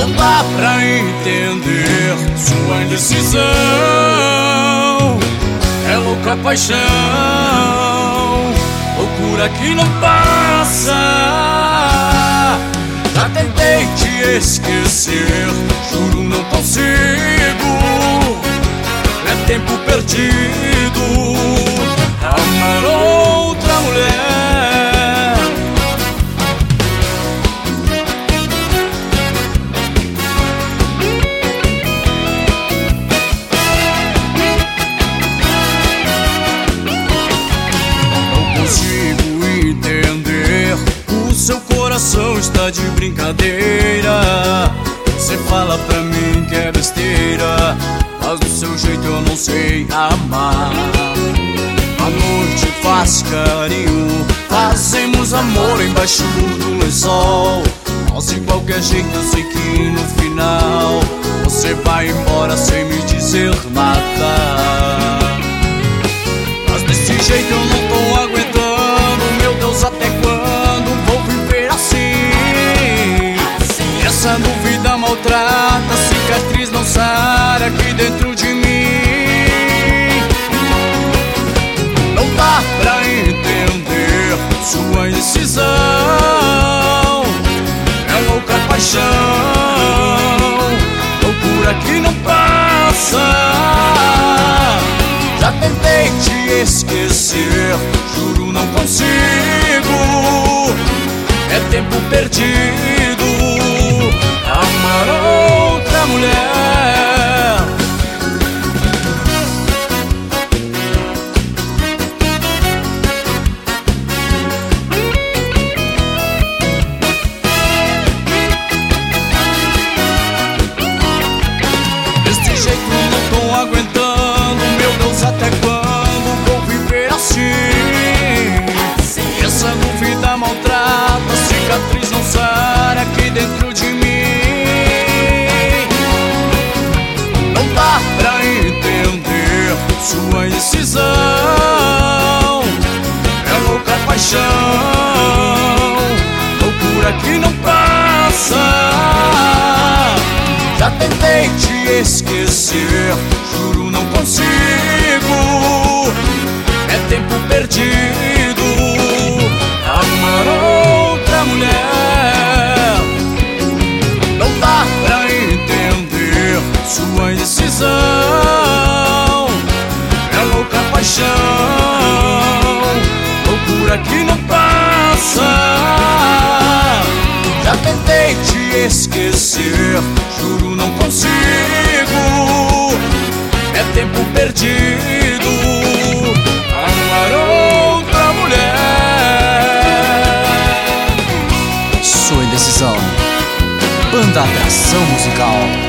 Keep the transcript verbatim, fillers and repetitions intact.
Não dá pra entender sua indecisão. É louca paixão, loucura que não passa. Já tentei te esquecer, juro não consigo. É tempo perdido amar outra mulher. Não consigo entender, o seu coração está de brincadeira. Você fala pra mim que é besteira, mas do seu jeito eu não sei amar. À noite faz carinho, fazemos amor embaixo do lençol. Mas de qualquer jeito eu sei que no final você vai embora sem me dizer nada. Mas desse jeito eu não tô aguentando, meu Deus, até quando vou viver assim? Essa dúvida maltrata, cicatriz não sara aqui dentro de mim. Não dá pra entender sua indecisão. É louca paixão, loucura que não passa. Já tentei te esquecer, juro não consigo. É tempo perdido amar outra mulher. Desse jeito não tô aguentando, meu Deus, até quando vou viver assim? Essa dúvida maltrata, cicatriz não sara aqui dentro de mim. Pra entender sua indecisão. É louca paixão, loucura que não passa. Já tentei te esquecer, juro não consigo. É tempo perdido amar outra mulher. Não dá pra entender sua indecisão. É louca paixão, loucura que não passa. Já tentei te esquecer, juro não consigo. É tempo perdido amar outra mulher. Sua indecisão, Banda Atração Musical.